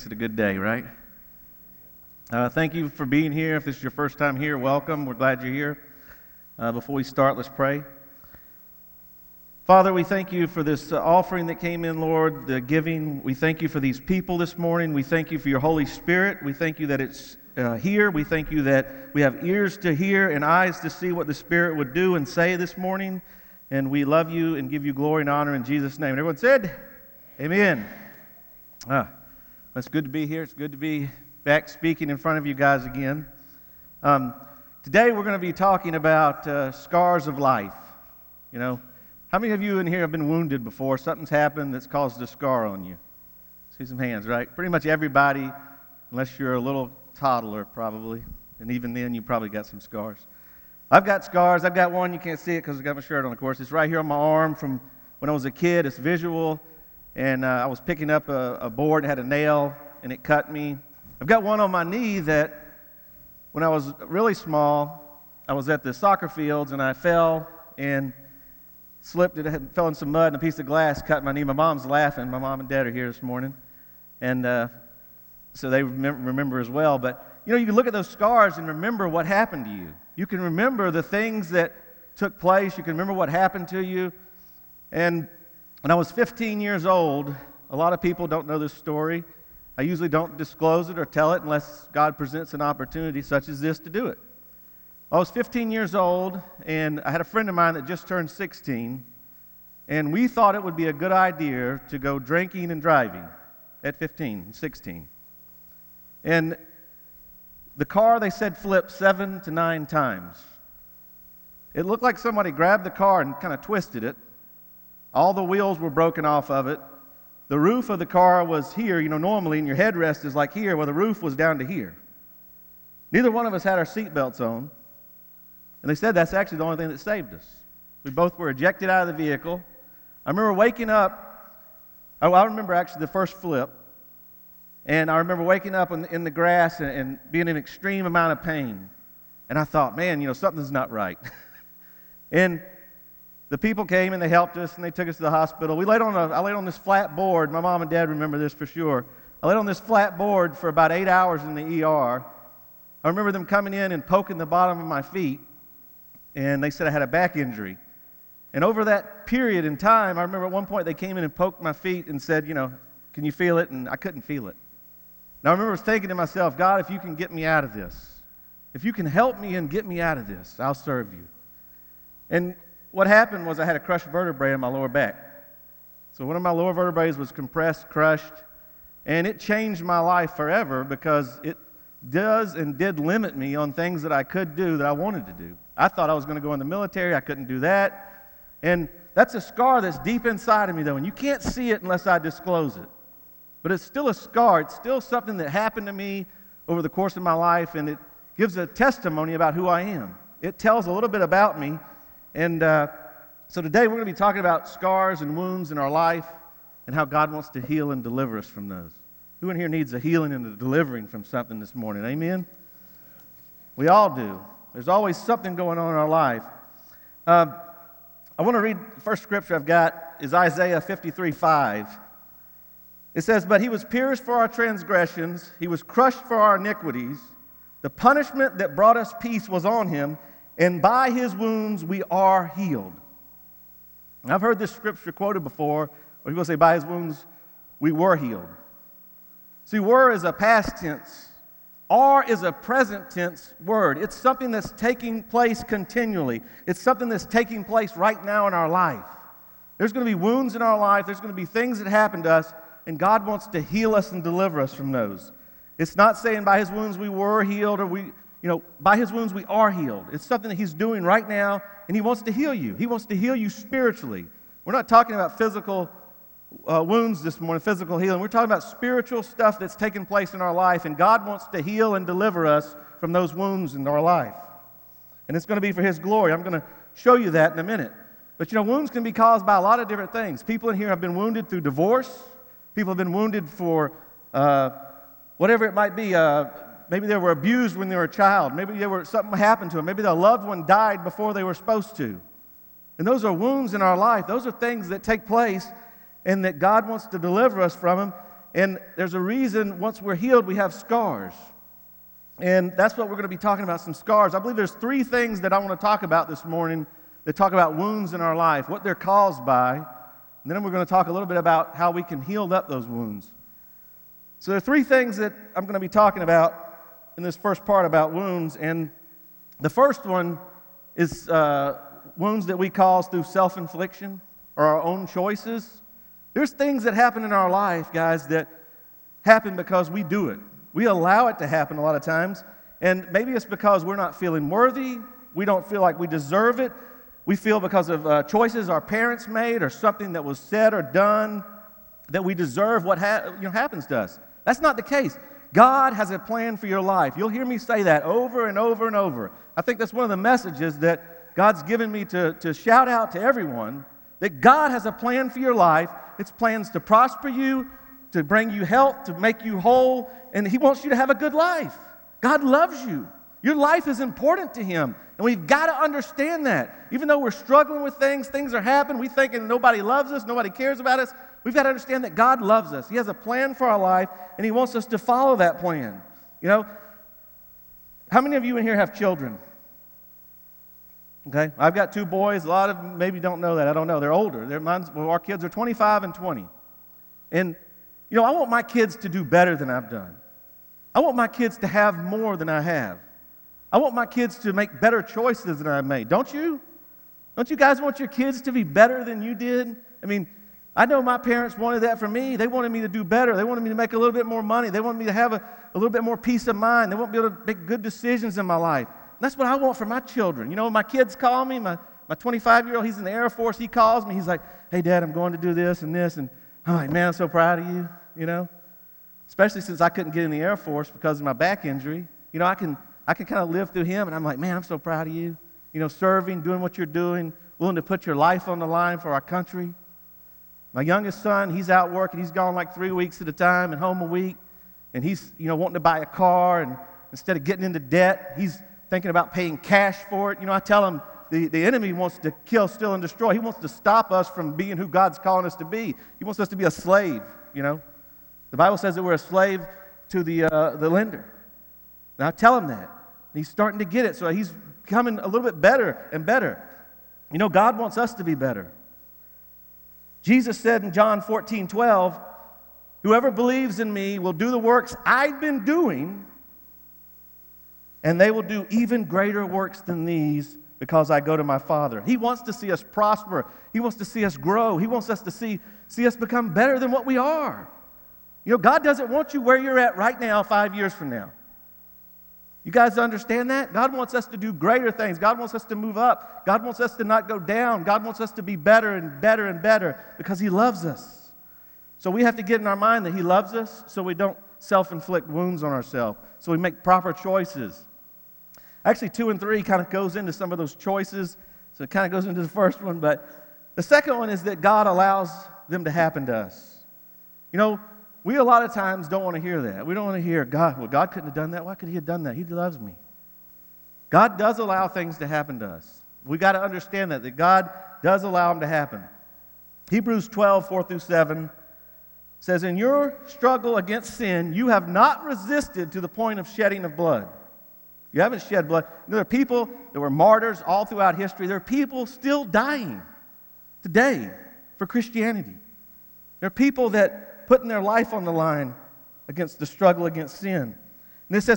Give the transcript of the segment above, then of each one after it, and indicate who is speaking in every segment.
Speaker 1: It's a good day, right? Thank you for being here. If this is your first time here, welcome. We're glad you're here. Before we start, let's pray. Father, we thank you for this offering that came in, Lord, the giving. We thank you for these people this morning. We thank you for your Holy Spirit. We thank you that it's here. We thank you that we have ears to hear and eyes to see what the Spirit would do and say this morning. And we love you and give you glory and honor in Jesus' name. And everyone said, Amen. It's good to be here. It's good to be back speaking in front of you guys again. Today we're going to be talking about scars of life. You know, how many of you in here have been wounded before? Something's happened that's caused a scar on you. See some hands, right? Pretty much everybody, unless you're a little toddler probably. And even then you probably got some scars. I've got scars. I've got one. You can't see it because I got my shirt on, of course. It's right here on my arm from when I was a kid. It's visual. And I was picking up a board and had a nail, and it cut me. I've got one on my knee that when I was really small, I was at the soccer fields, and I fell and slipped. It fell in some mud, and a piece of glass cut my knee. My mom's laughing. My mom and dad are here this morning, and so they remember as well. But, you know, you can look at those scars and remember what happened to you. You can remember the things that took place. You can remember what happened to you. And when I was 15 years old, a lot of people don't know this story. I usually don't disclose it or tell it unless God presents an opportunity such as this to do it. I was 15 years old, and I had a friend of mine that just turned 16, and we thought it would be a good idea to go drinking and driving at 15, 16. And the car, they said, flipped 7 to 9 times. It looked like somebody grabbed the car and kind of twisted it. All the wheels were broken off of it. The roof of the car was here. You know, normally, and your headrest is like here. Well, the roof was down to here. Neither one of us had our seatbelts on. And they said that's actually the only thing that saved us. We both were ejected out of the vehicle. I remember waking up. I remember actually the first flip. And I remember waking up in the grass and being in an extreme amount of pain. And I thought, man, you know, something's not right. And the people came and they helped us and they took us to the hospital. I laid on this flat board. My mom and dad remember this for sure. I laid on this flat board for about 8 hours in the ER. I remember them coming in and poking the bottom of my feet, and they said I had a back injury. And over that period in time, I remember at one point they came in and poked my feet and said, you know, can you feel it? And I couldn't feel it. Now I remember thinking to myself, God, if you can get me out of this, if you can help me and get me out of this, I'll serve you. And what happened was I had a crushed vertebrae in my lower back. So one of my lower vertebrae was compressed, crushed, and it changed my life forever because it does and did limit me on things that I could do that I wanted to do. I thought I was going to go in the military. I couldn't do that. And that's a scar that's deep inside of me, though, and you can't see it unless I disclose it. But it's still a scar. It's still something that happened to me over the course of my life, and it gives a testimony about who I am. It tells a little bit about me. And so today we're going to be talking about scars and wounds in our life and how God wants to heal and deliver us from those. Who in here needs a healing and a delivering from something this morning? Amen? We all do. There's always something going on in our life. I want to read the first scripture I've got is Isaiah 53:5. It says, "But he was pierced for our transgressions, he was crushed for our iniquities. The punishment that brought us peace was on him, and by his wounds we are healed." And I've heard this scripture quoted before, where people say, by his wounds we were healed. See, were is a past tense. Are is a present tense word. It's something that's taking place continually. It's something that's taking place right now in our life. There's going to be wounds in our life. There's going to be things that happen to us, and God wants to heal us and deliver us from those. It's not saying by his wounds we were healed or by his wounds we are healed. It's something that he's doing right now, and he wants to heal you. He wants to heal you spiritually. We're not talking about physical wounds this morning, physical healing. We're talking about spiritual stuff that's taking place in our life, and God wants to heal and deliver us from those wounds in our life. And it's going to be for his glory. I'm going to show you that in a minute. But, wounds can be caused by a lot of different things. People in here have been wounded through divorce. People have been wounded for whatever it might be. Maybe they were abused when they were a child. Maybe something happened to them. Maybe their loved one died before they were supposed to. And those are wounds in our life. Those are things that take place and that God wants to deliver us from them. And there's a reason once we're healed, we have scars. And that's what we're going to be talking about, some scars. I believe there's 3 things that I want to talk about this morning that talk about wounds in our life, what they're caused by. And then we're going to talk a little bit about how we can heal up those wounds. So there are 3 things that I'm going to be talking about in this first part about wounds. And the first one is wounds that we cause through self-infliction or our own choices. There's things that happen in our life, guys, that happen because we do it. We allow it to happen a lot of times. And maybe it's because we're not feeling worthy. We don't feel like we deserve it. We feel because of choices our parents made or something that was said or done that we deserve what happens to us. That's not the case. God has a plan for your life. You'll hear me say that over and over and over. I think that's one of the messages that God's given me to shout out to everyone, that God has a plan for your life. It's plans to prosper you, to bring you health, to make you whole, and He wants you to have a good life. God loves you. Your life is important to Him, and we've got to understand that. Even though we're struggling with things are happening, we thinking nobody loves us, nobody cares about us, we've got to understand that God loves us. He has a plan for our life, and He wants us to follow that plan. You know, how many of you in here have children? Okay, I've got 2 boys. A lot of them maybe don't know that. I don't know. They're older. Our kids are 25 and 20. And, you know, I want my kids to do better than I've done. I want my kids to have more than I have. I want my kids to make better choices than I've made. Don't you? Don't you guys want your kids to be better than you did? I mean, I know my parents wanted that for me. They wanted me to do better. They wanted me to make a little bit more money. They wanted me to have a little bit more peace of mind. They want me to be able to make good decisions in my life. That's what I want for my children. You know, my kids call me, my 25-year-old, he's in the Air Force, he calls me, he's like, hey, Dad, I'm going to do this and this. And I'm like, man, I'm so proud of you, you know. Especially since I couldn't get in the Air Force because of my back injury. You know, I can kind of live through him, and I'm like, man, I'm so proud of you. You know, serving, doing what you're doing, willing to put your life on the line for our country. My youngest son, he's out working. He's gone like 3 weeks at a time and home a week. And he's, you know, wanting to buy a car, and instead of getting into debt, he's thinking about paying cash for it. You know, I tell him the enemy wants to kill, steal, and destroy. He wants to stop us from being who God's calling us to be. He wants us to be a slave, you know. The Bible says that we're a slave to the lender. And I tell him that. And he's starting to get it, so he's becoming a little bit better and better. You know, God wants us to be better. Jesus said in John 14:12, whoever believes in me will do the works I've been doing, and they will do even greater works than these because I go to my Father. He wants to see us prosper. He wants to see us grow. He wants us to see us become better than what we are. You know, God doesn't want you where you're at right now 5 years from now. You guys understand that? God wants us to do greater things. God wants us to move up. God wants us to not go down. God wants us to be better and better and better because He loves us. So we have to get in our mind that He loves us so we don't self-inflict wounds on ourselves, so we make proper choices. Actually, 2 and 3 kind of goes into some of those choices, so it kind of goes into the first one, but the second one is that God allows them to happen to us. You know, we a lot of times don't want to hear that. We don't want to hear, God, well, God couldn't have done that. Why could He have done that? He loves me. God does allow things to happen to us. We got to understand that God does allow them to happen. Hebrews 12:4-7 says, in your struggle against sin, you have not resisted to the point of shedding of blood. You haven't shed blood. There are people that were martyrs all throughout history. There are people still dying today for Christianity. There are people that putting their life on the line against the struggle against sin. And it says,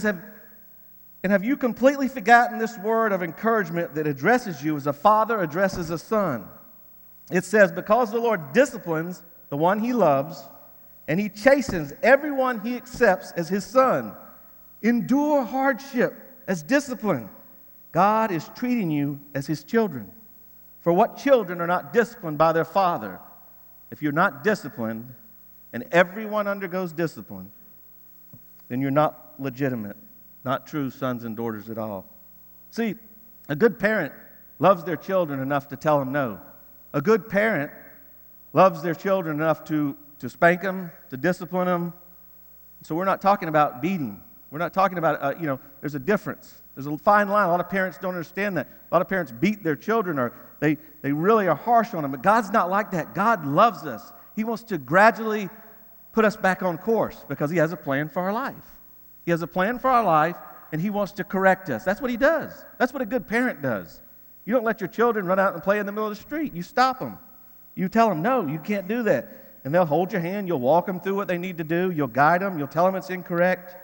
Speaker 1: have you completely forgotten this word of encouragement that addresses you as a father addresses a son? It says, because the Lord disciplines the one He loves, and He chastens everyone He accepts as His son. Endure hardship as discipline. God is treating you as His children. For what children are not disciplined by their father? If you're not disciplined, and everyone undergoes discipline, then you're not legitimate, not true sons and daughters at all. See, a good parent loves their children enough to tell them no. A good parent loves their children enough to spank them, to discipline them. So we're not talking about beating. We're not talking about, there's a difference. There's a fine line. A lot of parents don't understand that. A lot of parents beat their children, or they really are harsh on them. But God's not like that. God loves us. He wants to gradually put us back on course because He has a plan for our life. He has a plan for our life, and He wants to correct us. That's what He does. That's what a good parent does. You don't let your children run out and play in the middle of the street. You stop them. You tell them, no, you can't do that. And they'll hold your hand. You'll walk them through what they need to do. You'll guide them. You'll tell them it's incorrect.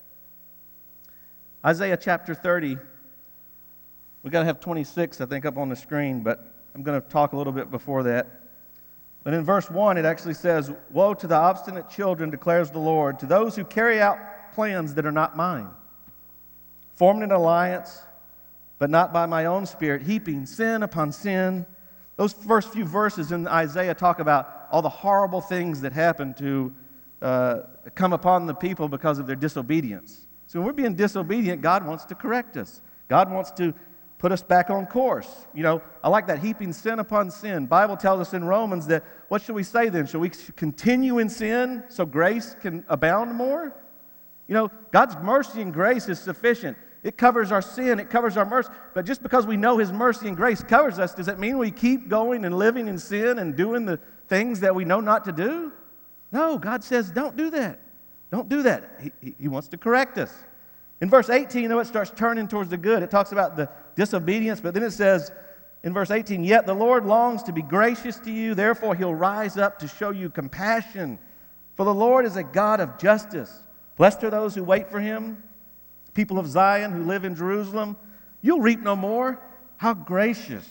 Speaker 1: Isaiah chapter 30. We've got to have 26, I think, up on the screen, but I'm going to talk a little bit before that. But in verse 1, it actually says, "Woe to the obstinate children, declares the Lord, to those who carry out plans that are not mine, formed an alliance, but not by my own spirit, heaping sin upon sin." Those first few verses in Isaiah talk about all the horrible things that happen to come upon the people because of their disobedience. So when we're being disobedient, God wants to correct us. God wants to put us back on course. You know, I like that, heaping sin upon sin. Bible tells us in Romans that, what should we say then? Shall we continue in sin so grace can abound more? You know, God's mercy and grace is sufficient. It covers our sin, it covers our mercy. But just because we know His mercy and grace covers us, does it mean we keep going and living in sin and doing the things that we know not to do? No, God says, don't do that. Don't do that. He wants to correct us. In verse 18, though, it starts turning towards the good. It talks about the disobedience, but then it says in verse 18, "Yet the Lord longs to be gracious to you, therefore He'll rise up to show you compassion. For the Lord is a God of justice. Blessed are those who wait for Him. People of Zion who live in Jerusalem, you'll reap no more." How gracious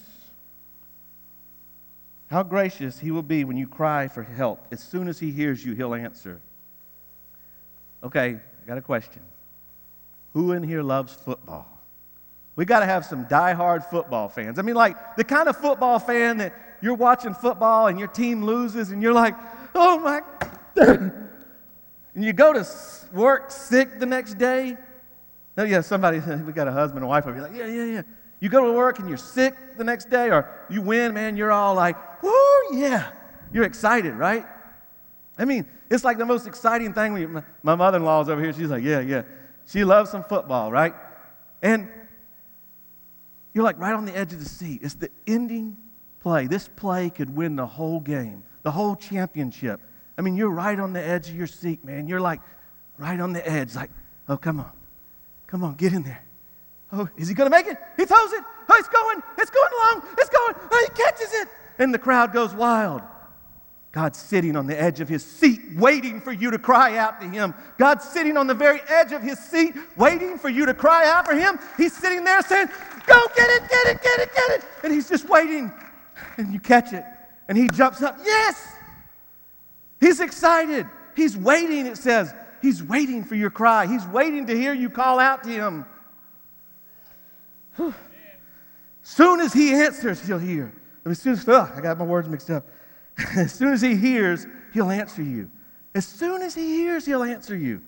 Speaker 1: He will be when you cry for help. As soon as He hears you, He'll answer. Okay, I got a question. Who in here loves football? We got to have some diehard football fans. I mean, like the kind of football fan that you're watching football and your team loses and you're like, oh my God. And you go to work sick the next day. Oh yeah, somebody, we got a husband and wife over here, like, yeah. You go to work and you're sick the next day, or you win, man, you're all like, woo, yeah. You're excited, right? I mean, it's like the most exciting thing. When my mother-in-law's over here, she's like, yeah. She loves some football, right? And you're like right on the edge of the seat. It's the ending play. This play could win the whole game, the whole championship. I mean, you're right on the edge of your seat, man. You're like right on the edge, like, oh, come on, get in there. Oh, is he going to make it? He throws it. Oh, it's going along. It's going. Oh, he catches it. And the crowd goes wild. God's sitting on the edge of His seat, waiting for you to cry out to Him. God's sitting on the very edge of His seat, waiting for you to cry out for Him. He's sitting there saying, go get it. And He's just waiting. And you catch it. And He jumps up. Yes! He's excited. He's waiting, it says. He's waiting for your cry. He's waiting to hear you call out to Him. Soon as He answers, He'll hear. I got my words mixed up. As soon as He hears, He'll answer you. As soon as He hears, He'll answer you.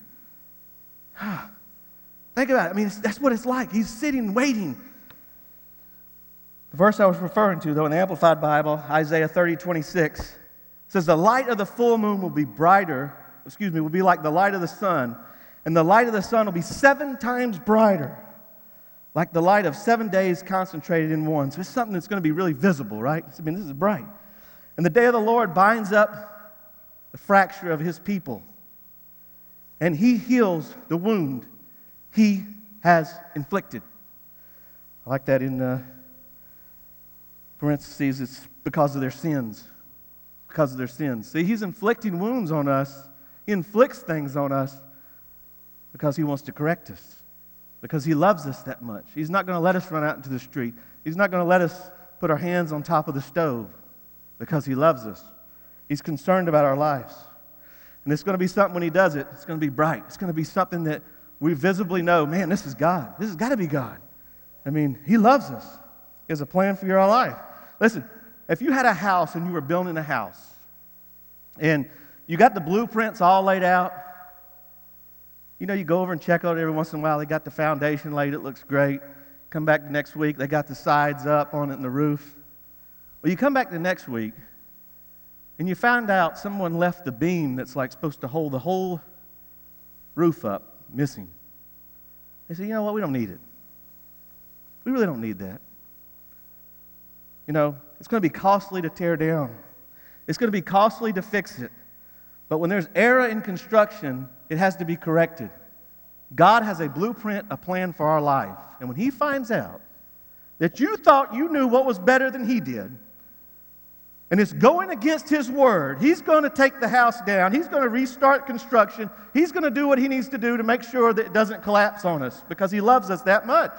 Speaker 1: Think about it. I mean, that's what it's like. He's sitting, waiting. The verse I was referring to, though, in the Amplified Bible, Isaiah 30:26, says, "The light of the full moon will be will be like the light of the sun, and the light of the sun will be 7 times brighter, like the light of 7 days concentrated in one." So it's something that's going to be really visible, right? I mean, this is bright. "And the day of the Lord binds up the fracture of His people, and He heals the wound He has inflicted." I like that in parentheses. It's because of their sins. Because of their sins. See, He's inflicting wounds on us. He inflicts things on us because He wants to correct us. Because He loves us that much. He's not going to let us run out into the street. He's not going to let us put our hands on top of the stove. Because He loves us. He's concerned about our lives. And it's going to be something when He does it, it's going to be bright. It's going to be something that we visibly know, man, this is God. This has got to be God. I mean, He loves us. He has a plan for your life. Listen, if you had a house and you were building a house, and you got the blueprints all laid out, you know, you go over and check out every once in a while. They got the foundation laid. It looks great. Come back next week. They got the sides up on it and the roof. Well, you come back the next week, and you find out someone left the beam that's like supposed to hold the whole roof up missing. They say, you know what, we don't need it. We really don't need that. You know, it's going to be costly to tear down. It's going to be costly to fix it. But when there's error in construction, it has to be corrected. God has a blueprint, a plan for our life. And when He finds out that you thought you knew what was better than He did, and it's going against His word, He's going to take the house down. He's going to restart construction. He's going to do what He needs to do to make sure that it doesn't collapse on us because He loves us that much.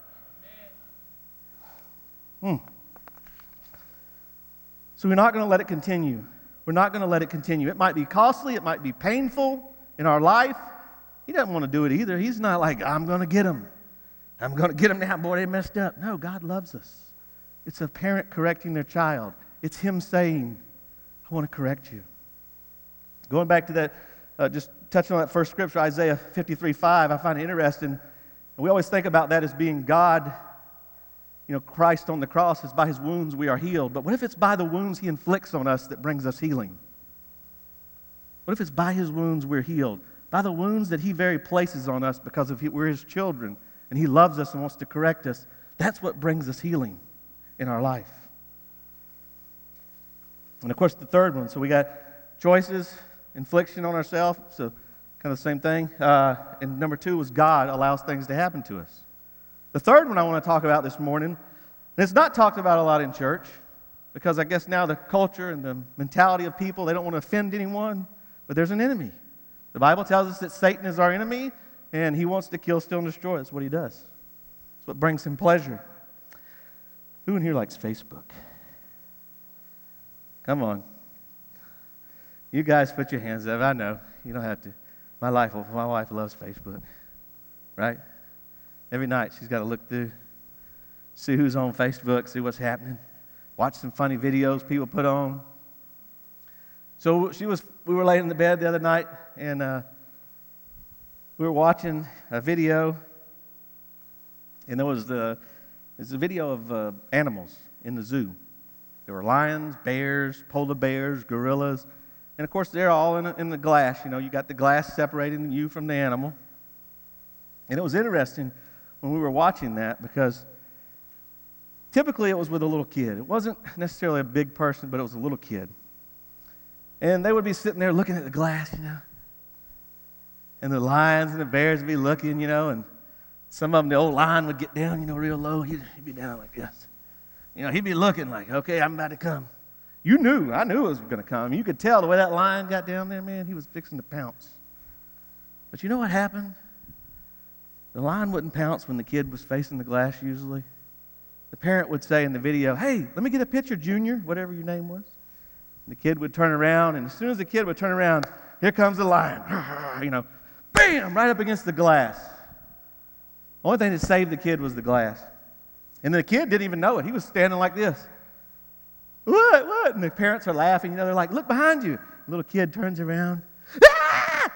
Speaker 1: So we're not going to let it continue. We're not going to let it continue. It might be costly. It might be painful in our life. He doesn't want to do it either. He's not like, I'm going to get them. I'm going to get them now. Boy, they messed up. No, God loves us. It's a parent correcting their child. It's Him saying, I want to correct you. Going back to that, just touching on that first scripture, Isaiah 53:5, I find it interesting. And we always think about that as being God, Christ on the cross is by His wounds we are healed. But what if it's by the wounds He inflicts on us that brings us healing? What if it's by His wounds we're healed? By the wounds that He very places on us because we're His children and He loves us and wants to correct us. That's what brings us healing in our life. And of course the third one, so we got choices, infliction on ourselves, so kind of the same thing. And number 2 was God allows things to happen to us. The third one I want to talk about this morning, and it's not talked about a lot in church because I guess now the culture and the mentality of people, they don't want to offend anyone, but there's an enemy. The Bible tells us that Satan is our enemy and he wants to kill, steal, and destroy. That's what he does. That's what brings him pleasure. Who in here likes Facebook? Come on. You guys put your hands up. I know. You don't have to. My wife loves Facebook, right? Every night she's got to look through, see who's on Facebook, see what's happening, watch some funny videos people put on. So we were laying in the bed the other night, and we were watching a video, and there's a video of animals in the zoo. There were lions, bears, polar bears, gorillas, and of course they're all in the glass. You got the glass separating you from the animal. And it was interesting when we were watching that because typically it was with a little kid. It wasn't necessarily a big person, but it was a little kid. And they would be sitting there looking at the glass, and the lions and the bears would be looking, and some of them, the old lion would get down, real low. He'd be down like this. He'd be looking like, okay, I'm about to come. I knew it was going to come. You could tell the way that lion got down there, man, he was fixing to pounce. But you know what happened? The lion wouldn't pounce when the kid was facing the glass usually. The parent would say in the video, hey, let me get a picture, Junior, whatever your name was. And the kid would turn around, and as soon as the kid would turn around, here comes the lion. Bam, right up against the glass. The only thing that saved the kid was the glass. And the kid didn't even know it. He was standing like this. What? And the parents are laughing. They're like, look behind you. The little kid turns around. Ah!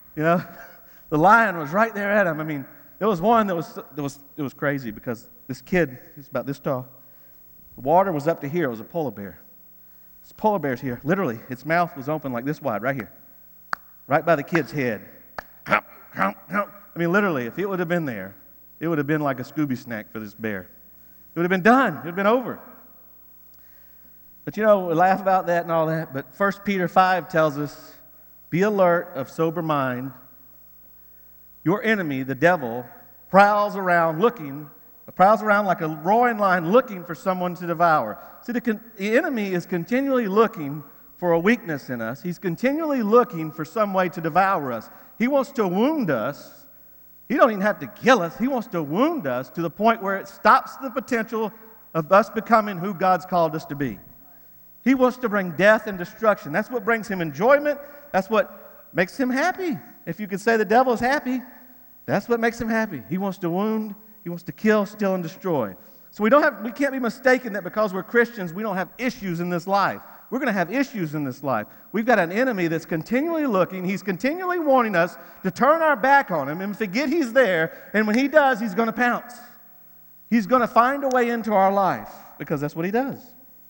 Speaker 1: The lion was right there at him. I mean, there was one that was crazy because this kid, he's about this tall. The water was up to here. It was a polar bear. This polar bear's here. Literally, its mouth was open like this wide, right here. Right by the kid's head. I mean, literally, if it would have been there, it would have been like a Scooby snack for this bear. It would have been done. It would have been over. But we laugh about that and all that. But 1 Peter 5 tells us, be alert, of sober mind. Your enemy, the devil, prowls around like a roaring lion looking for someone to devour. See, the enemy is continually looking for a weakness in us. He's continually looking for some way to devour us. He wants to wound us. He don't even have to kill us. He wants to wound us to the point where it stops the potential of us becoming who God's called us to be. He wants to bring death and destruction. That's what brings him enjoyment. That's what makes him happy. If you could say the devil is happy, that's what makes him happy. He wants to wound. He wants to kill, steal, and destroy. So we can't be mistaken that because we're Christians, we don't have issues in this life. We're going to have issues in this life. We've got an enemy that's continually looking. He's continually wanting us to turn our back on him and forget he's there. And when he does, he's going to pounce. He's going to find a way into our life because that's what he does.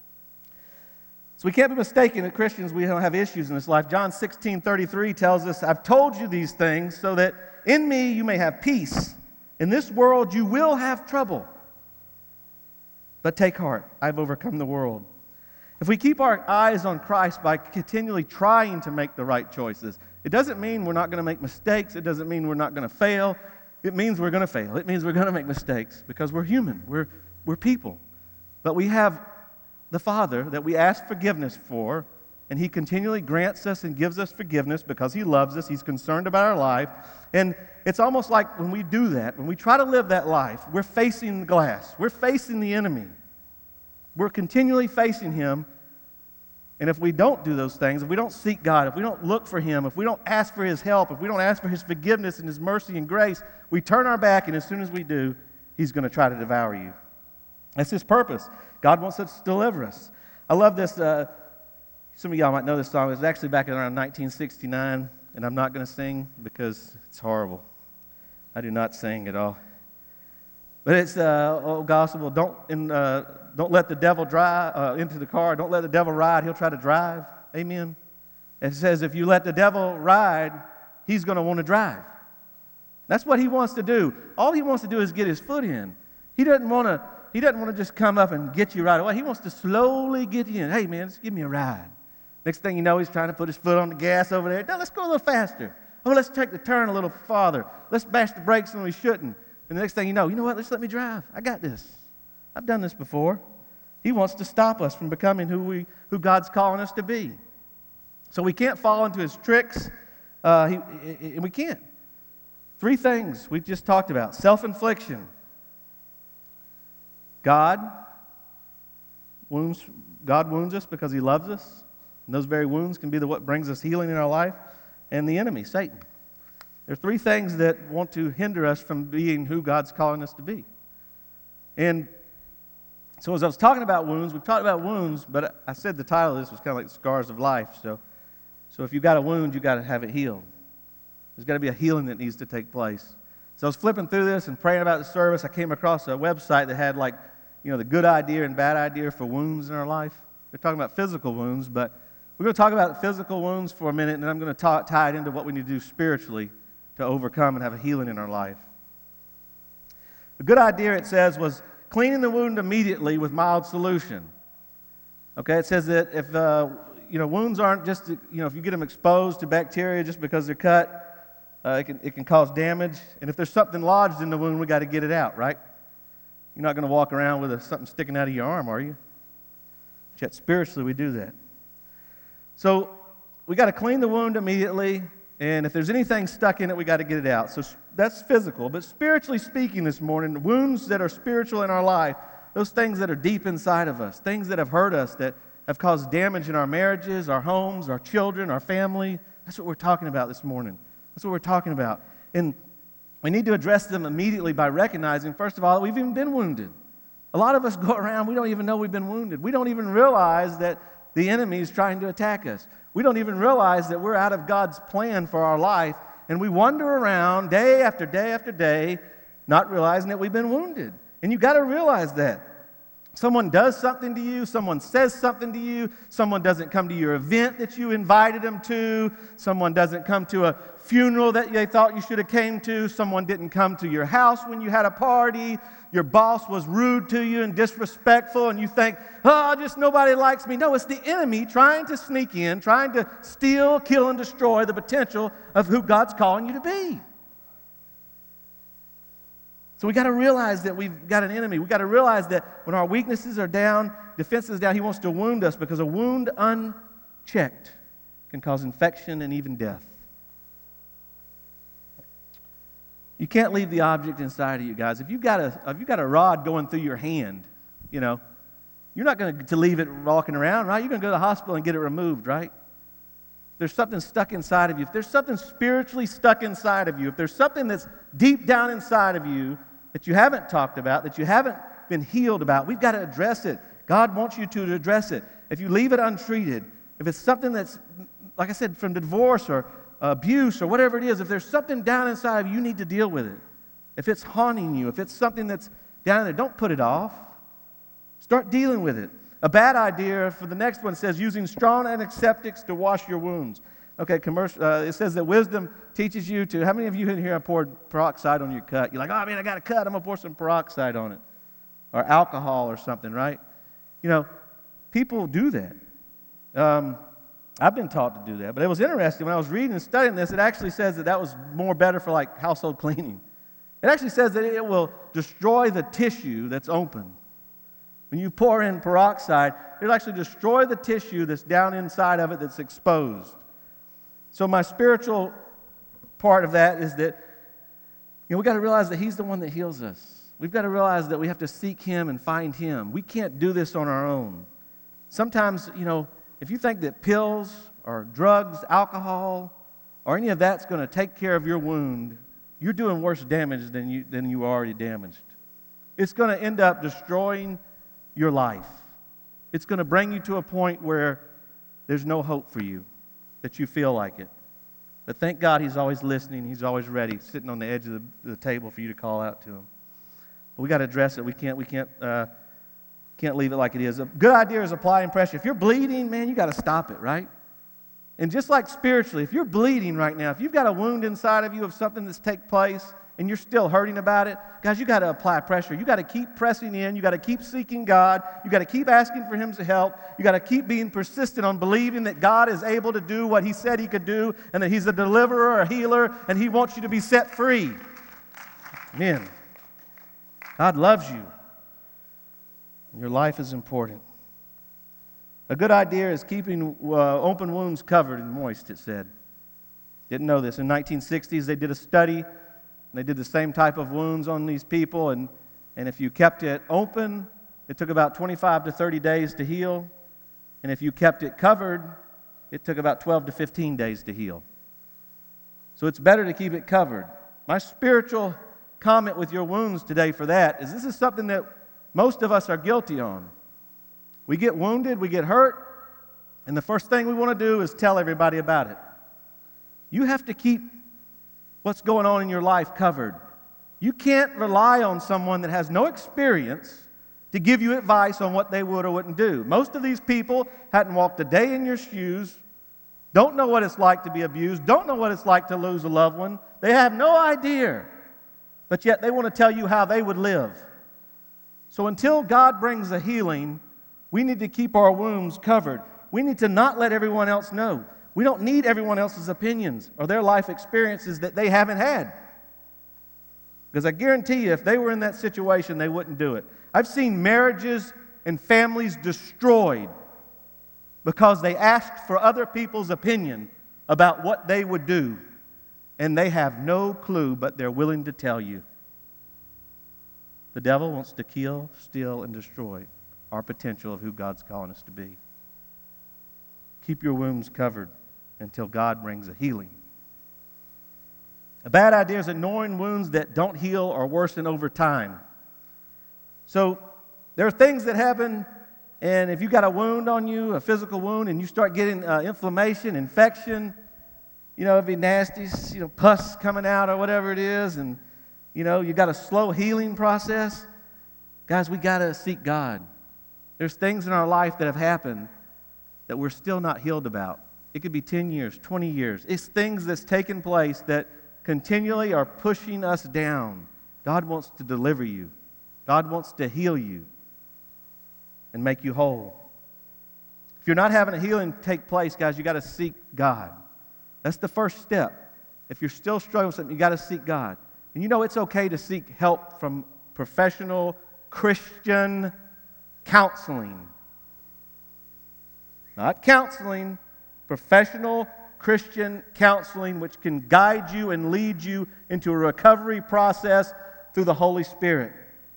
Speaker 1: So we can't be mistaken that Christians, we don't have issues in this life. John 16:33 tells us, I've told you these things so that in me you may have peace. In this world you will have trouble. But take heart, I've overcome the world. If we keep our eyes on Christ by continually trying to make the right choices, it doesn't mean we're not going to make mistakes. It doesn't mean we're not going to fail. It means we're going to fail. It means we're going to make mistakes because we're human. We're people. But we have the Father that we ask forgiveness for, and He continually grants us and gives us forgiveness because He loves us. He's concerned about our life. And it's almost like when we do that, when we try to live that life, we're facing the glass. We're facing the enemy. We're continually facing him. And if we don't do those things, if we don't seek God, if we don't look for Him, if we don't ask for His help, if we don't ask for His forgiveness and His mercy and grace, we turn our back, and as soon as we do, He's going to try to devour you. That's His purpose. God wants us to deliver us. I love this. Some of y'all might know this song. It was actually back in around 1969, and I'm not going to sing because it's horrible. I do not sing at all. But it's old gospel. Don't let the devil drive into the car. Don't let the devil ride. He'll try to drive. Amen. It says if you let the devil ride, he's going to want to drive. That's what he wants to do. All he wants to do is get his foot in. He doesn't want to just come up and get you right away. He wants to slowly get you in. Hey, man, just give me a ride. Next thing you know, he's trying to put his foot on the gas over there. No, let's go a little faster. Oh, let's take the turn a little farther. Let's bash the brakes when we shouldn't. And the next thing you know what? Just let me drive. I got this. I've done this before. He wants to stop us from becoming who God's calling us to be. So we can't fall into his tricks. We can't. 3 things we just talked about. Self-infliction. God wounds us because he loves us. And those very wounds can be what brings us healing in our life. And the enemy, Satan. There are 3 things that want to hinder us from being who God's calling us to be. And so as I was talking about wounds, we've talked about wounds, but I said the title of this was kind of like the scars of life. So if you've got a wound, you've got to have it healed. There's got to be a healing that needs to take place. So I was flipping through this and praying about the service. I came across a website that had the good idea and bad idea for wounds in our life. They're talking about physical wounds, but we're going to talk about physical wounds for a minute, and then I'm going to tie it into what we need to do spiritually to overcome and have a healing in our life. The good idea, it says, was cleaning the wound immediately with mild solution. Okay, it says that if wounds aren't just if you get them exposed to bacteria just because they're cut, it can cause damage. And if there's something lodged in the wound, we got to get it out, right? You're not going to walk around with something sticking out of your arm, are you? But yet spiritually, we do that. So we got to clean the wound immediately. And if there's anything stuck in it, we got to get it out. So that's physical. But spiritually speaking this morning, wounds that are spiritual in our life, those things that are deep inside of us, things that have hurt us, that have caused damage in our marriages, our homes, our children, our family, that's what we're talking about this morning. That's what we're talking about. And we need to address them immediately by recognizing, first of all, that we've even been wounded. A lot of us go around, we don't even know we've been wounded. We don't even realize that the enemy is trying to attack us. We don't even realize that we're out of God's plan for our life, and we wander around day after day after day, not realizing that we've been wounded. And you've got to realize that. Someone does something to you, someone says something to you, someone doesn't come to your event that you invited them to, someone doesn't come to a funeral that they thought you should have came to, someone didn't come to your house when you had a party, your boss was rude to you and disrespectful, and you think, just nobody likes me. No, it's the enemy trying to sneak in, trying to steal, kill, and destroy the potential of who God's calling you to be. So we got to realize that we've got an enemy. We've got to realize that when our weaknesses are down, defenses are down, he wants to wound us, because a wound unchecked can cause infection and even death. You can't leave the object inside of you, guys. If you've got a rod going through your hand, you're not going to leave it walking around, right? You're going to go to the hospital and get it removed, right? There's something stuck inside of you. If there's something spiritually stuck inside of you, if there's something that's deep down inside of you that you haven't talked about, that you haven't been healed about, we've got to address it. God wants you to address it. If you leave it untreated, if it's something that's, like I said, from divorce or abuse or whatever it is, if there's something down inside of you, you need to deal with it. If it's haunting you, if it's something that's down there, don't put it off. Start dealing with it. A bad idea for the next one says using strong antiseptics to wash your wounds. Okay, it says that wisdom teaches you to, how many of you in here have poured peroxide on your cut? You're like, oh man, I got a cut, I'm going to pour some peroxide on it. Or alcohol or something, right? people do that. I've been taught to do that. But it was interesting. When I was reading and studying this, it actually says that was more better for like household cleaning. It actually says that it will destroy the tissue that's open. When you pour in peroxide, it'll actually destroy the tissue that's down inside of it that's exposed. So my spiritual part of that is that, we've got to realize that He's the one that heals us. We've got to realize that we have to seek Him and find Him. We can't do this on our own. Sometimes, if you think that pills or drugs, alcohol, or any of that's going to take care of your wound, you're doing worse damage than you already damaged. It's going to end up destroying your life. It's going to bring you to a point where there's no hope for you, that you feel like it. But thank God He's always listening. He's always ready, sitting on the edge of the table for you to call out to Him. But we got to address it. We can't leave it like it is. A good idea is applying pressure. If you're bleeding, man, you got to stop it, right? And just like spiritually, if you're bleeding right now, if you've got a wound inside of you of something that's taken place and you're still hurting about it, guys, you got to apply pressure. You got to keep pressing in. You got to keep seeking God. You got to keep asking for Him to help. You got to keep being persistent on believing that God is able to do what He said He could do, and that He's a deliverer, a healer, and He wants you to be set free. Amen. God loves you. Your life is important. A good idea is keeping open wounds covered and moist, it said. Didn't know this. In the 1960s, they did a study. They did the same type of wounds on these people, and if you kept it open, it took about 25 to 30 days to heal. And if you kept it covered, it took about 12 to 15 days to heal. So it's better to keep it covered. My spiritual comment with your wounds today for that is this is something that most of us are guilty on. We get wounded, we get hurt, and the first thing we want to do is tell everybody about it. You have to keep what's going on in your life covered. You can't rely on someone that has no experience to give you advice on what they would or wouldn't do. Most of these people hadn't walked a day in your shoes, don't know what it's like to be abused, don't know what it's like to lose a loved one. They have no idea, but yet they want to tell you how they would live. So until God brings a healing, we need to keep our wounds covered. We need to not let everyone else know. We don't need everyone else's opinions or their life experiences that they haven't had. Because I guarantee you, if they were in that situation, they wouldn't do it. I've seen marriages and families destroyed because they asked for other people's opinion about what they would do, and they have no clue, but they're willing to tell you. The devil wants to kill, steal, and destroy our potential of who God's calling us to be. Keep your wounds covered until God brings a healing. A bad idea is ignoring wounds that don't heal or worsen over time. So there are things that happen, and if you got a wound on you, a physical wound, and you start getting inflammation, infection, it'd be nasty, pus coming out or whatever it is, and you got a slow healing process. Guys, we got to seek God. There's things in our life that have happened that we're still not healed about. It could be 10 years, 20 years. It's things that's taken place that continually are pushing us down. God wants to deliver you. God wants to heal you and make you whole. If you're not having a healing take place, guys, you got to seek God. That's the first step. If you're still struggling with something, you got to seek God. And it's okay to seek help from professional Christian counseling. Not counseling, professional Christian counseling, which can guide you and lead you into a recovery process through the Holy Spirit.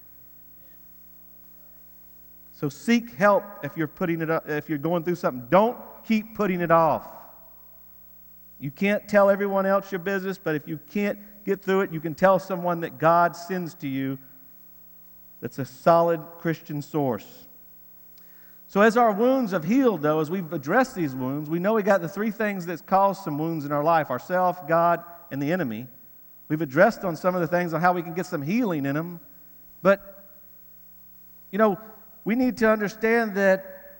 Speaker 1: So seek help if you're going through something. Don't keep putting it off. You can't tell everyone else your business, but if you can't get through it, you can tell someone that God sends to you that's a solid Christian source. So as our wounds have healed, though, as we've addressed these wounds, we know we got the three things that's caused some wounds in our life: ourselves, God, and the enemy. We've addressed on some of the things on how we can get some healing in them. But, we need to understand that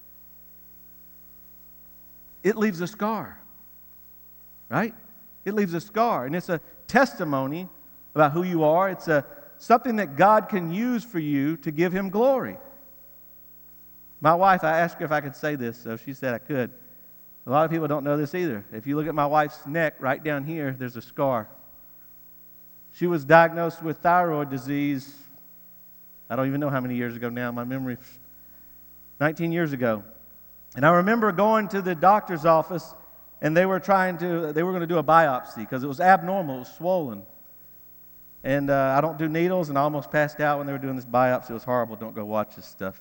Speaker 1: it leaves a scar, right? It leaves a scar, and it's a testimony about who you are. It's something that God can use for you to give Him glory. My wife, I asked her if I could say this, so she said I could. A lot of people don't know this either. If you look at my wife's neck, right down here, there's a scar. She was diagnosed with thyroid disease, I don't even know how many years ago now. My memory, 19 years ago. And I remember going to the doctor's office, and they were going to do a biopsy because it was abnormal, it was swollen. And I don't do needles, and I almost passed out when they were doing this biopsy. It was horrible. Don't go watch this stuff.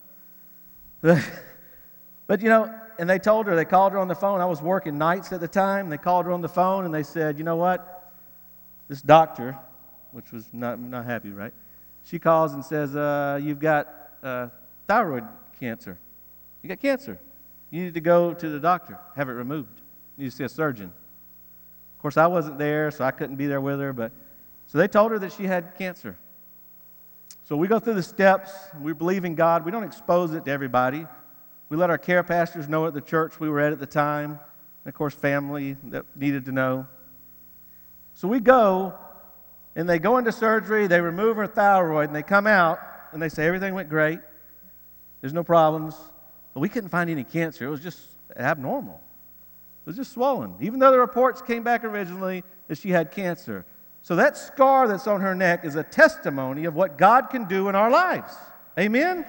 Speaker 1: But, and they called her on the phone. I was working nights at the time. They called her on the phone, and they said, you know what? This doctor, which was not happy, right? She calls and says, you've got thyroid cancer. You got cancer. You need to go to the doctor, have it removed. You need to see a surgeon. Of course, I wasn't there, so I couldn't be there with her. So they told her that she had cancer. So we go through the steps. We believe in God. We don't expose it to everybody. We let our care pastors know at the church we were at the time. And, of course, family that needed to know. So we go, and they go into surgery. They remove her thyroid, and they come out, and they say everything went great. There's no problems. But we couldn't find any cancer. It was just abnormal. It was just swollen, even though the reports came back originally that she had cancer. So that scar that's on her neck is a testimony of what God can do in our lives. Amen?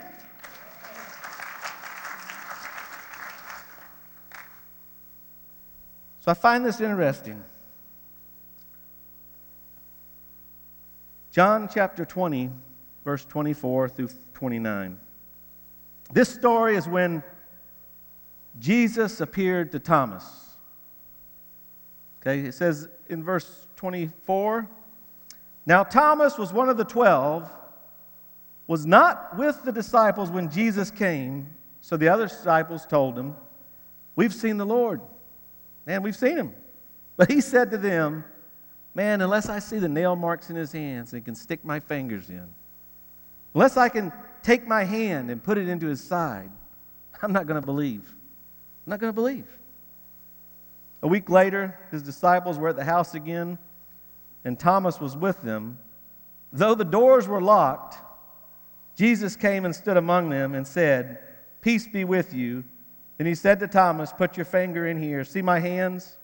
Speaker 1: So I find this interesting. John chapter 20, verse 24 through 29. This story is when Jesus appeared to Thomas. Okay, it says in verse 24, now Thomas was one of the 12, was not with the disciples when Jesus came, so the other disciples told him, we've seen the Lord. Man, we've seen him. But he said to them, man, unless I see the nail marks in his hands and can stick my fingers in, unless I can take my hand and put it into his side, I'm not going to believe. I'm not going to believe. A week later, his disciples were at the house again, and Thomas was with them. Though the doors were locked, Jesus came and stood among them and said, peace be with you. Then he said to Thomas, put your finger in here. See my hands?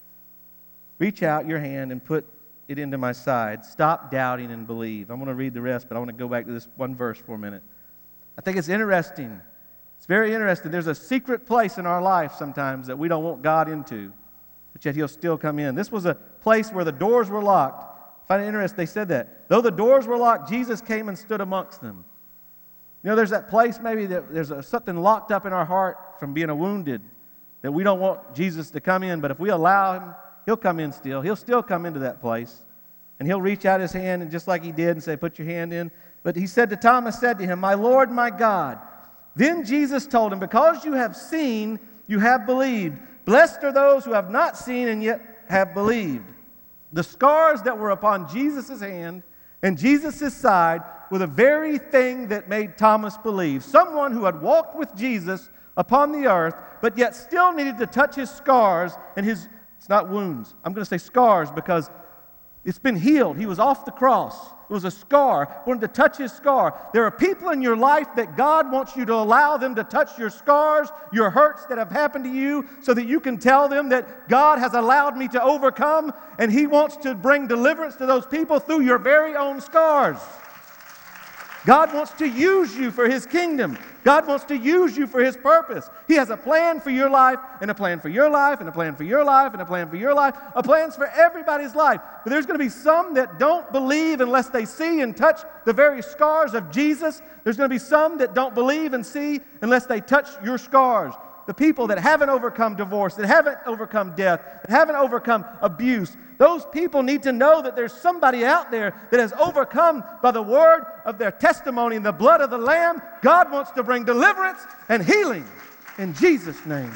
Speaker 1: Reach out your hand and put it into my side. Stop doubting and believe. I'm going to read the rest, but I want to go back to this one verse for a minute. I think it's interesting. It's very interesting. There's a secret place in our life sometimes that we don't want God into, but yet he'll still come in. This was a place where the doors were locked. I find it interesting they said that. Though the doors were locked, Jesus came and stood amongst them. There's that place maybe that there's something locked up in our heart from being wounded that we don't want Jesus to come in, but if we allow him, he'll come in still. He'll still come into that place, and he'll reach out his hand, and just like he did, and say, put your hand in. But he said to Thomas, said to him, my Lord, my God. Then Jesus told him, because you have seen, you have believed. Blessed are those who have not seen and yet have believed. The scars that were upon Jesus' hand and Jesus' side were the very thing that made Thomas believe. Someone who had walked with Jesus upon the earth, but yet still needed to touch his scars and his, it's not wounds, I'm going to say scars because it's been healed. He was off the cross. It was a scar. Wanted to touch his scar. There are people in your life that God wants you to allow them to touch your scars, your hurts that have happened to you, so that you can tell them that God has allowed me to overcome, and he wants to bring deliverance to those people through your very own scars. God wants to use you for his kingdom. God wants to use you for his purpose. He has a plan for your life, and a plan for your life, and a plan for your life, and a plan for your life, a plan's for everybody's life. But there's going to be some that don't believe unless they see and touch the very scars of Jesus. There's going to be some that don't believe and see unless they touch your scars. The people that haven't overcome divorce, that haven't overcome death, that haven't overcome abuse, those people need to know that there's somebody out there that has overcome by the word of their testimony and the blood of the Lamb. God wants to bring deliverance and healing in Jesus' name.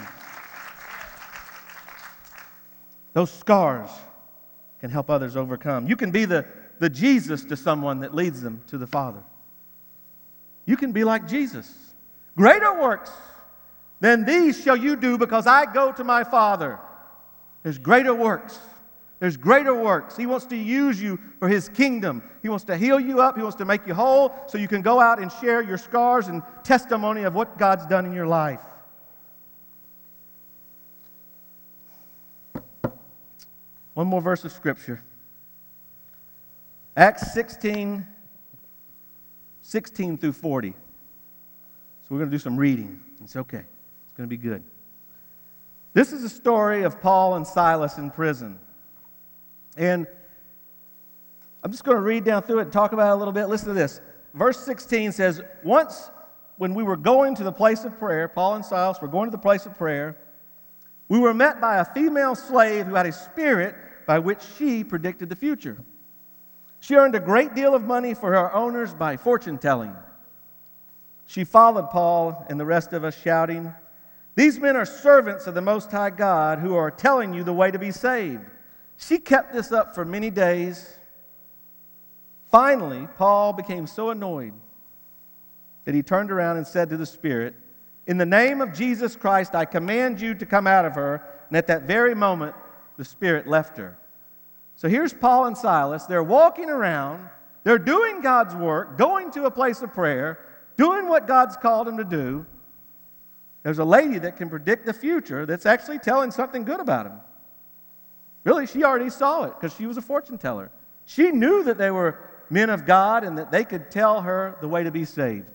Speaker 1: Those scars can help others overcome. You can be the Jesus to someone that leads them to the Father. You can be like Jesus. Greater works than these shall you do, because I go to my Father. There's greater works. There's greater works. He wants to use you for His kingdom. He wants to heal you up. He wants to make you whole so you can go out and share your scars and testimony of what God's done in your life. One more verse of Scripture. Acts 16 through 40. So we're going to do some reading. It's okay. It's going to be good. This is a story of Paul and Silas in prison. And I'm just going to read down through it and talk about it a little bit. Listen to this. Verse 16 says, once when we were going to the place of prayer, Paul and Silas were going to the place of prayer, we were met by a female slave who had a spirit by which she predicted the future. She earned a great deal of money for her owners by fortune telling. She followed Paul and the rest of us, shouting, "These men are servants of the Most High God who are telling you the way to be saved." She kept this up for many days. Finally, Paul became so annoyed that he turned around and said to the spirit, "In the name of Jesus Christ, I command you to come out of her." And at that very moment, the spirit left her. So here's Paul and Silas. They're walking around. They're doing God's work, going to a place of prayer, doing what God's called them to do. There's a lady that can predict the future that's actually telling something good about them. Really, she already saw it because she was a fortune teller. She knew that they were men of God and that they could tell her the way to be saved.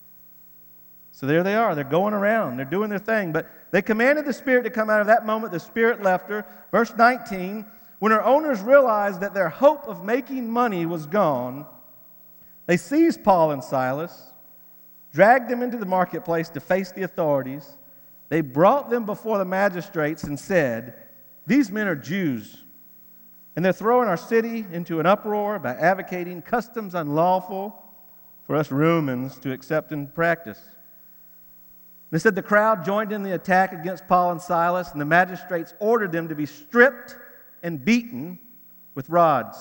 Speaker 1: So there they are. They're going around. They're doing their thing. But they commanded the spirit to come out. Of that moment, the spirit left her. Verse 19, when her owners realized that their hope of making money was gone, they seized Paul and Silas, dragged them into the marketplace to face the authorities. They brought them before the magistrates and said, "These men are Jews, and they're throwing our city into an uproar by advocating customs unlawful for us Romans to accept and practice." They said the crowd joined in the attack against Paul and Silas, and the magistrates ordered them to be stripped and beaten with rods.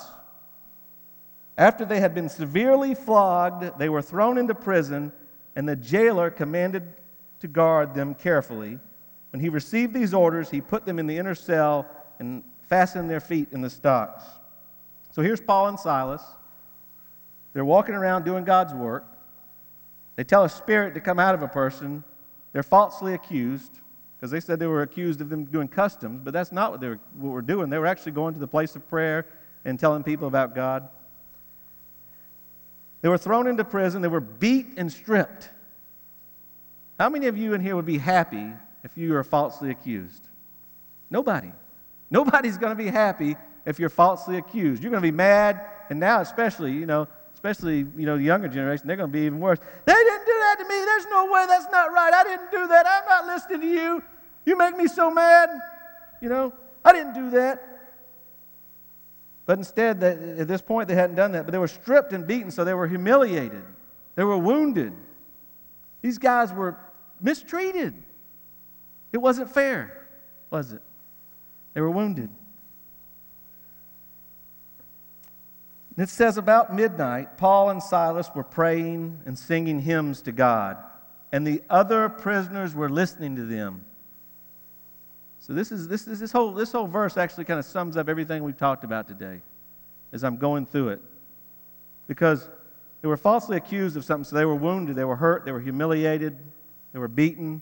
Speaker 1: After they had been severely flogged, they were thrown into prison, and the jailer commanded to guard them carefully. When he received these orders, he put them in the inner cell and fastened their feet in the stocks. So here's Paul and Silas. They're walking around doing God's work. They tell a spirit to come out of a person. They're falsely accused because they said they were accused of them doing customs, but that's not what they were doing. They were actually going to the place of prayer and telling people about God. They were thrown into prison. They were beat and stripped. How many of you in here would be happy if you were falsely accused? Nobody. Nobody's going to be happy if you're falsely accused. You're going to be mad, and now especially the younger generation, they're going to be even worse. They didn't do that to me. There's no way. That's not right. I didn't do that. I'm not listening to you. You make me so mad. I didn't do that. But instead, at this point, they hadn't done that. But they were stripped and beaten, so they were humiliated. They were wounded. These guys were mistreated. It wasn't fair, was it? They were wounded. It says about midnight, Paul and Silas were praying and singing hymns to God, and the other prisoners were listening to them. So this whole verse actually kind of sums up everything we've talked about today as I'm going through it. Because they were falsely accused of something, so they were wounded, they were hurt, they were humiliated, they were beaten,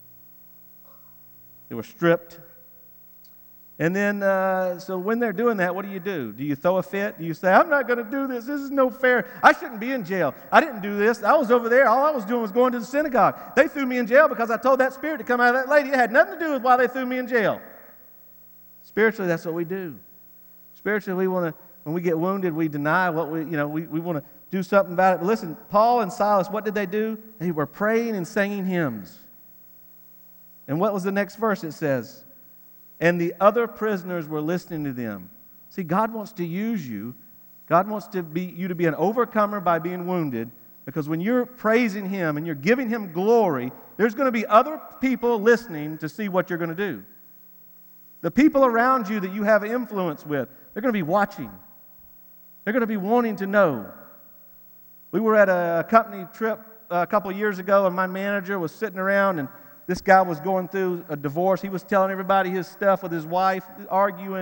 Speaker 1: they were stripped. And then, so when they're doing that, what do? Do you throw a fit? Do you say, "I'm not going to do this. This is no fair. I shouldn't be in jail. I didn't do this. I was over there. All I was doing was going to the synagogue. They threw me in jail because I told that spirit to come out of that lady. It had nothing to do with why they threw me in jail." Spiritually, that's what we do. Spiritually, when we get wounded, we deny what we want to do something about it. But listen, Paul and Silas, what did they do? They were praying and singing hymns. And what was the next verse? It says, "And the other prisoners were listening to them." See, God wants to use you. God wants you to be an overcomer by being wounded, because when you're praising Him and you're giving Him glory, there's going to be other people listening to see what you're going to do. The people around you that you have influence with, they're going to be watching. They're going to be wanting to know. We were at a company trip a couple of years ago, and my manager was sitting around, and this guy was going through a divorce. He was telling everybody his stuff with his wife, arguing and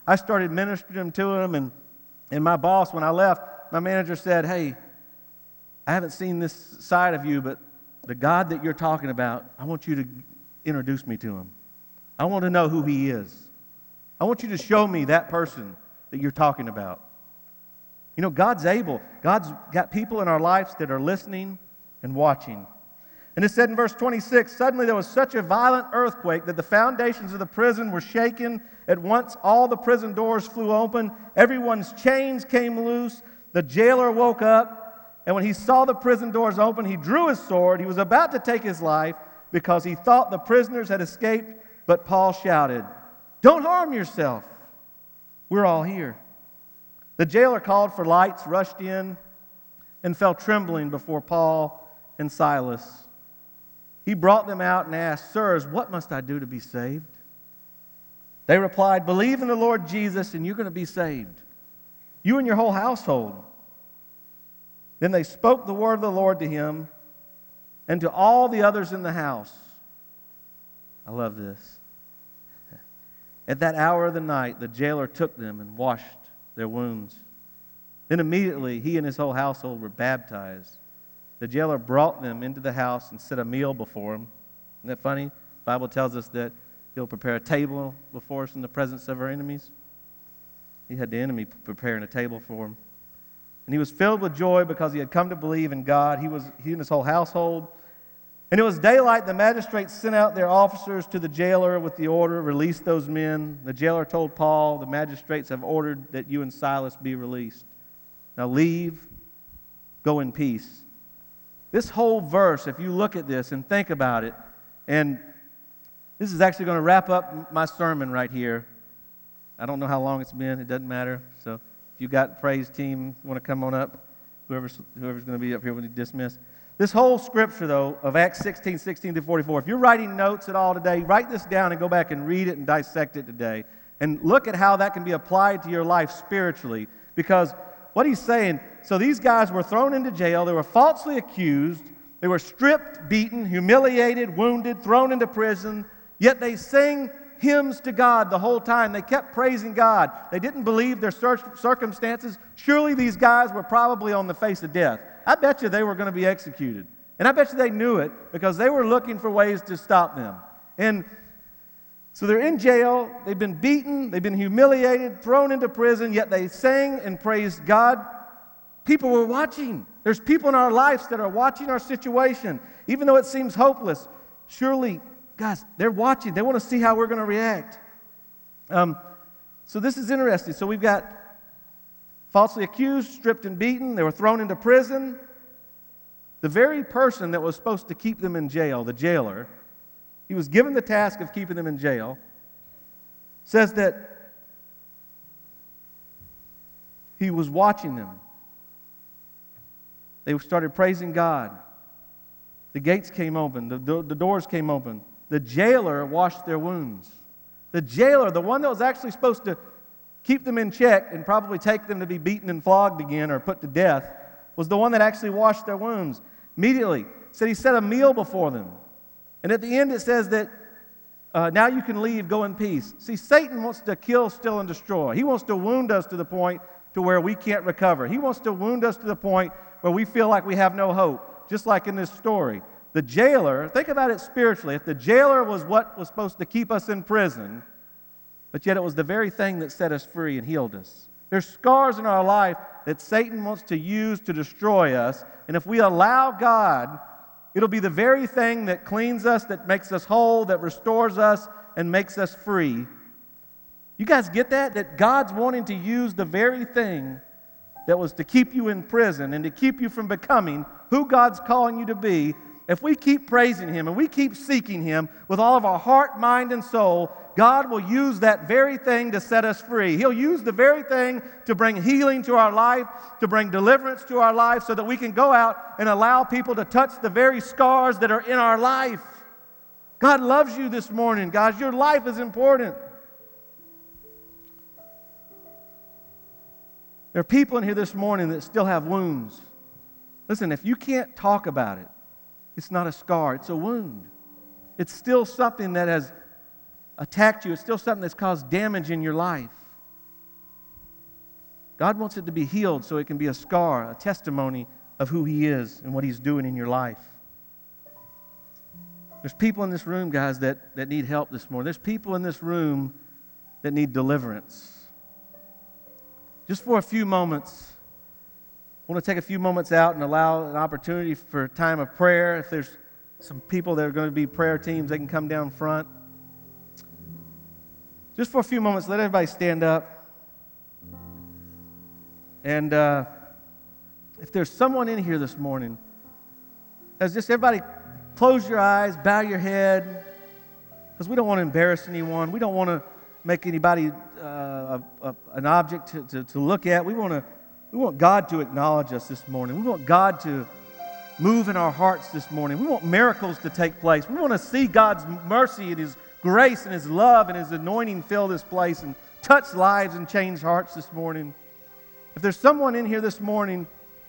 Speaker 1: I started ministering to him, and my boss, when I left, my manager said, hey, I haven't seen this side of you, but the God that you're talking about, I want you to introduce me to him. I want to know who he is. I want you to show me that person that you're talking about. You know, God's able. God's got people in our lives that are listening and watching. And it said in verse 26, suddenly there was such a violent earthquake that the foundations of the prison were shaken. At once all the prison doors flew open. Everyone's chains came loose. The jailer woke up. And when he saw the prison doors open, he drew his sword. He was about to take his life because he thought the prisoners had escaped. But Paul shouted, don't harm yourself. We're all here. The jailer called for lights, rushed in, and fell trembling before Paul and Silas. He brought them out and asked, sirs, what must I do to be saved? They replied, believe in the Lord Jesus and you're going to be saved, you and your whole household. Then they spoke the word of the Lord to him and to all the others in the house. I love this. At that hour of the night, the jailer took them and washed their wounds. Then immediately he and his whole household were baptized. The jailer brought them into the house and set a meal before them. Isn't that funny? The Bible tells us that he'll prepare a table before us in the presence of our enemies. He had the enemy preparing a table for him. And he was filled with joy because he had come to believe in God. He and his whole household. And it was daylight. The magistrates sent out their officers to the jailer with the order, release those men. The jailer told Paul, the magistrates have ordered that you and Silas be released. Now leave, go in peace. This whole verse, if you look at this and think about it, and this is actually going to wrap up my sermon right here. I don't know how long it's been. It doesn't matter. So if you got praise team, want to come on up, whoever's going to be up here when you dismiss. This whole scripture, though, of Acts 16:16-44, if you're writing notes at all today, write this down and go back and read it and dissect it today. And look at how that can be applied to your life spiritually. Because what he's saying, so these guys were thrown into jail. They were falsely accused. They were stripped, beaten, humiliated, wounded, thrown into prison. Yet they sang hymns to God the whole time. They kept praising God. They didn't believe their circumstances. Surely these guys were probably on the face of death. I bet you they were going to be executed. And I bet you they knew it because they were looking for ways to stop them. And so they're in jail. They've been beaten. They've been humiliated, thrown into prison, yet they sang and praised God. People were watching. There's people in our lives that are watching our situation. Even though it seems hopeless, surely, guys, they're watching. They want to see how we're going to react. So this is interesting. So we've got falsely accused, stripped and beaten. They were thrown into prison. The very person that was supposed to keep them in jail, the jailer, he was given the task of keeping them in jail, says that he was watching them. They started praising God. The gates came open. The doors came open. The jailer washed their wounds. The jailer, the one that was actually supposed to keep them in check and probably take them to be beaten and flogged again or put to death, was the one that actually washed their wounds. Immediately, it said he set a meal before them. And at the end it says that now you can leave, go in peace. See, Satan wants to kill, steal, and destroy. He wants to wound us to the point to where we can't recover. He wants to wound us to the point where we feel like we have no hope, just like in this story. The jailer, think about it spiritually. If the jailer was what was supposed to keep us in prison, but yet it was the very thing that set us free and healed us. There's scars in our life that Satan wants to use to destroy us, and if we allow God, it'll be the very thing that cleans us, that makes us whole, that restores us, and makes us free. You guys get that? That God's wanting to use the very thing that was to keep you in prison and to keep you from becoming who God's calling you to be. If we keep praising Him and we keep seeking Him with all of our heart, mind, and soul, God will use that very thing to set us free. He'll use the very thing to bring healing to our life, to bring deliverance to our life, so that we can go out and allow people to touch the very scars that are in our life. God loves you this morning, guys. Your life is important. There are people in here this morning that still have wounds. Listen, if you can't talk about it, it's not a scar, it's a wound. It's still something that has attacked you. It's still something that's caused damage in your life. God wants it to be healed so it can be a scar, a testimony of who He is and what He's doing in your life. There's people in this room, guys, that need help this morning. There's people in this room that need deliverance. Just for a few moments, I want to take a few moments out and allow an opportunity for a time of prayer. If there's some people that are going to be prayer teams, they can come down front. Just for a few moments, let everybody stand up. And if there's someone in here this morning, as just everybody close your eyes, bow your head, because we don't want to embarrass anyone. We don't want to make anybody an object to look at. We want God to acknowledge us this morning. We want God to move in our hearts this morning. We want miracles to take place. We want to see God's mercy and His grace and His love and His anointing fill this place and touch lives and change hearts this morning. If there's someone in here this morning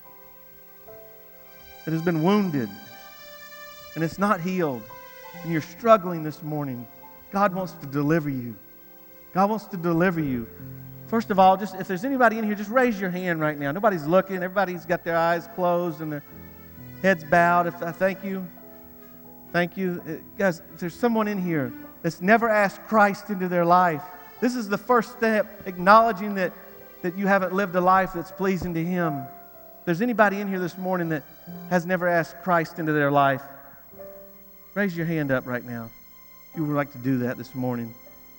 Speaker 1: that has been wounded and it's not healed, and you're struggling this morning, God wants to deliver you. God wants to deliver you. First of all, just if there's anybody in here, just raise your hand right now. Nobody's looking. Everybody's got their eyes closed and their heads bowed. Thank you. Thank you. Guys, if there's someone in here that's never asked Christ into their life, this is the first step, acknowledging that you haven't lived a life that's pleasing to Him. If there's anybody in here this morning that has never asked Christ into their life, raise your hand up right now if you would like to do that this morning.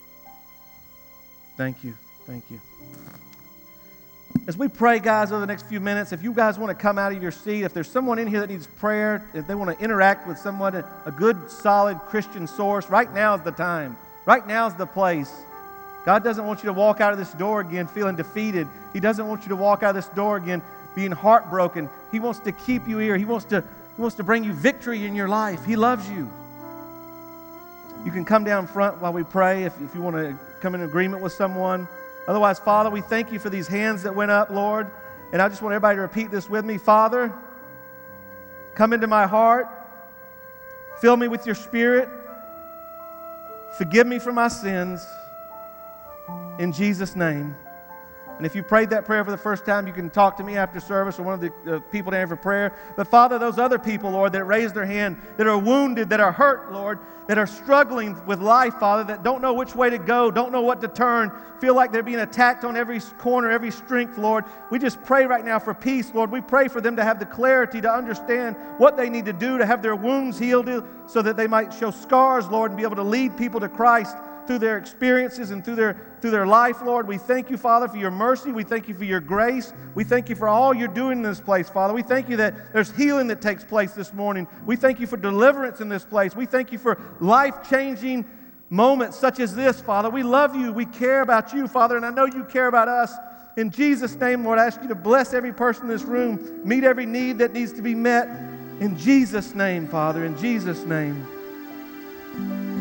Speaker 1: Thank you. Thank you. As we pray, guys, over the next few minutes, if you guys want to come out of your seat, if there's someone in here that needs prayer, if they want to interact with someone, a good, solid Christian source, right now is the time. Right now is the place. God doesn't want you to walk out of this door again feeling defeated. He doesn't want you to walk out of this door again being heartbroken. He wants to keep you here. He wants to bring you victory in your life. He loves you. You can come down front while we pray if you want to come in agreement with someone. Otherwise, Father, we thank you for these hands that went up, Lord. And I just want everybody to repeat this with me. Father, come into my heart. Fill me with your Spirit. Forgive me for my sins. In Jesus' name. And if you prayed that prayer for the first time, you can talk to me after service or one of the people down here for prayer. But Father, those other people, Lord, that raised their hand, that are wounded, that are hurt, Lord, that are struggling with life, Father, that don't know which way to go, don't know what to turn, feel like they're being attacked on every corner, every strength, Lord. We just pray right now for peace, Lord. We pray for them to have the clarity to understand what they need to do to have their wounds healed so that they might show scars, Lord, and be able to lead people to Christ through their experiences and through their life, Lord. We thank you, Father, for your mercy. We thank you for your grace. We thank you for all you're doing in this place, Father. We thank you that there's healing that takes place this morning. We thank you for deliverance in this place. We thank you for life-changing moments such as this, Father. We love you. We care about you, Father, and I know you care about us. In Jesus' name, Lord, I ask you to bless every person in this room, meet every need that needs to be met. In Jesus' name, Father, in Jesus' name.